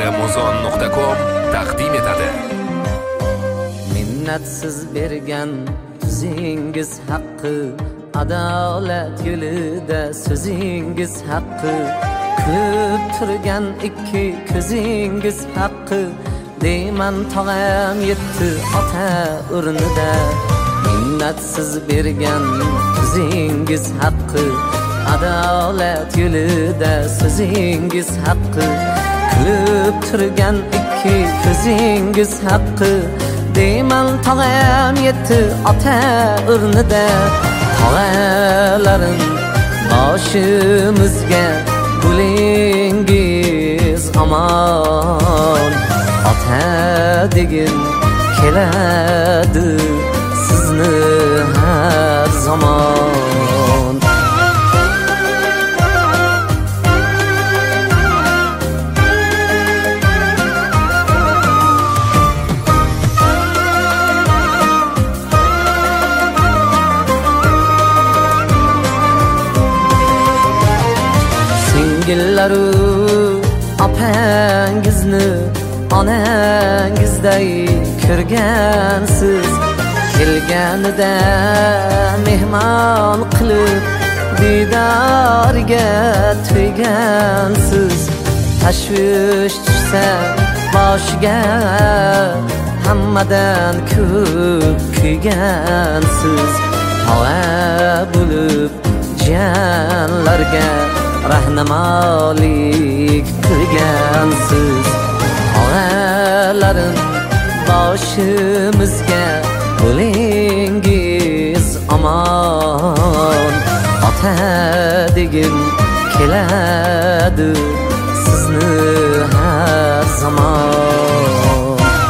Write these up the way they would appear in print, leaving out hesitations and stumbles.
Amazon.com taqdim etadi. Minnatsiz bergan tuzingiz haqqi, adolat yo'lida so'zingiz haqqi, kulib turgan ikki ko'zingiz haqqi, deyman tog'am yetti ota o'rnida. Minnatsiz bergan tuzingiz haqqi, adolat yo'lida so'zingiz haqqi, kulib turgan ikki ko'zingiz haqqi, deyman tog'am yetti ota o'rnida. Tog'alarim boshimizga bulingiz omon, ota degin keladi sizni har zamon. Gillaru apangizni onangizday ko'rgansiz, kelganida mehmon qilib didorga to'ygansiz. Tashvish tushsa boshiga hammadan ko'p kuygansiz. Tog'a bo'lib jiyanlarga rahnamolik qilgansiz. Tog'alarim boshimizga bo'lingiz omon, ota degin keladi sizni har zamon.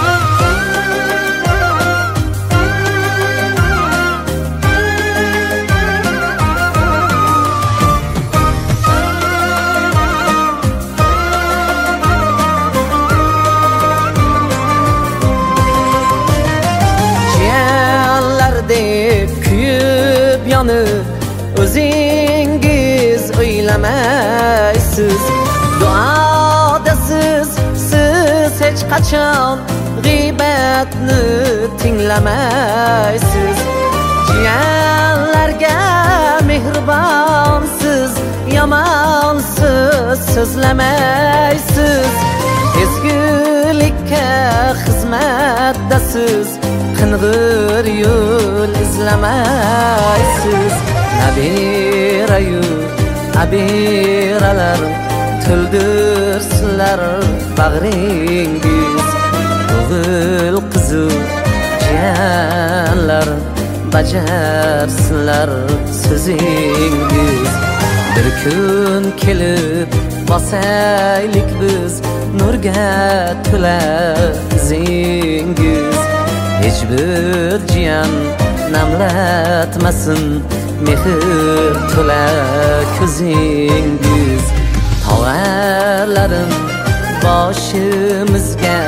Kuyib yonib o'zingiz o'ylamaysiz, duodasiz siz hech qachon g'iybatni tinglamaysiz. Jiyanlarga mehribonsiz, yomon so'z so'zlamaysiz. Ezgulikka xizmatdasiz, qing'ir yo'l izlamaysiz. Nabirayu abiralar to'ldirsinlar bag'ringiz. O'g'il qizu jiyanlar bajarsinlar so'zingiz. Bir kun kelib bosaylik biz nurga to'la izingiz. Hech bir jiyan namlatmasin mehr to'la ko'zingiz. Tog'alarim boshimizga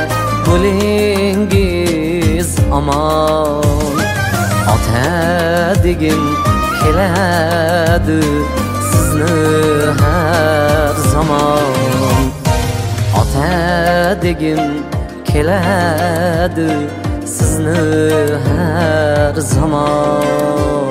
bo'lingiz omon, ota degin keladi sizni har zamon. Ota degin keladi sizni har zamon.